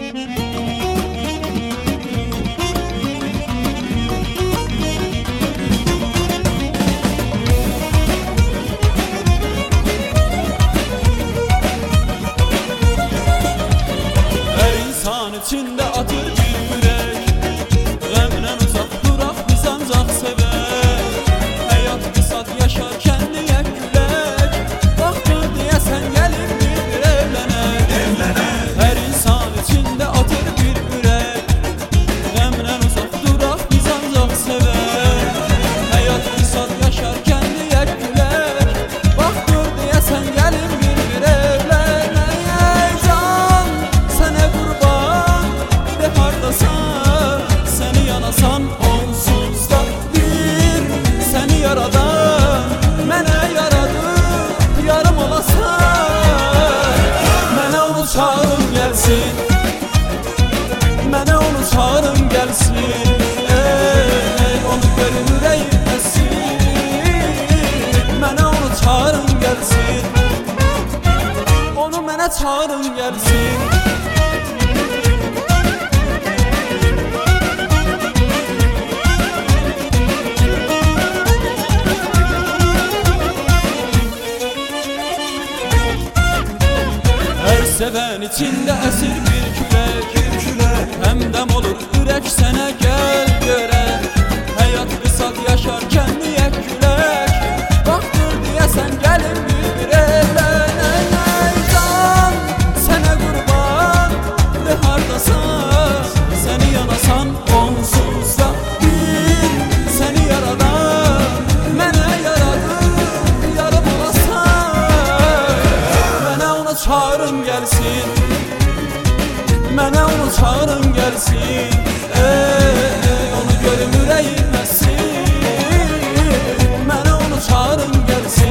İçinde atır bir yürek, Gamden uzak durak biz ancak sever. Hayat kısat yaşarken niye gülek, Baktır diye sen gelin bir evlenek. Her insan içinde atır bir yürek, Gamden uzak durak biz ancak sever. Hayat kısat yaşarken niye gülek, Baktır diye sen gelin bir evlenek. Can sana kurban, seni yanasan onsuzda bir, seni yaradan mene yaradı, yarım olasan. Mene onu çağırın gelsin, mene onu çağırın gelsin. Onu görün yüreğim esin, mene onu çağırın gelsin, onu mene çağırın gelsin. Seven içinde esir bir külek, Hemdem olur ürek sene gel görek. Hayat kısat yaşarken niye gülek, Baktır diye sen gelin bir evlenek. Can sana kurban, de hardasan, seni yanasan onsuzda bir, seni yaradan mene yaradı, yarım olasan. Mene ona çağırın gelsin, mene onu çağırın gelsin. Onu görüm yüreğim esin, mene onu çağırın gelsin.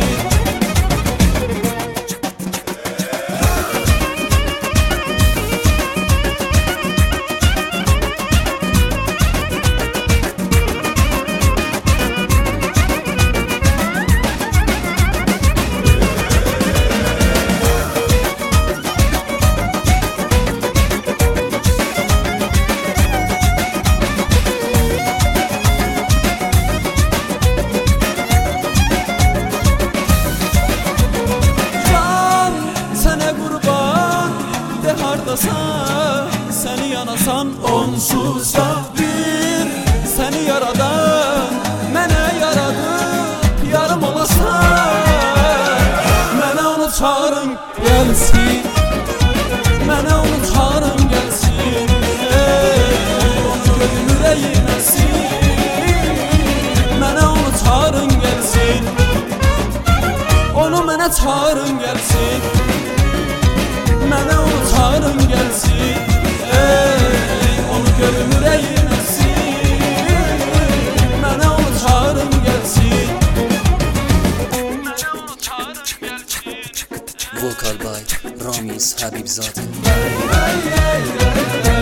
Seni yanasan onsuzda bir, seni yaradan mene yaradı, yarım olasan. Mene onu çağırın gelsin, mene onu çağırın gelsin. Onu görün yüreğim esin, mene onu çağırın gelsin, onu mene çağırın gelsin. Mene onu çağırın gelsin, onu görün yüreğim esin, mene onu çağırın gelsin, mene onu çağırın gelsin. Vocal by Ramiz Habibzade.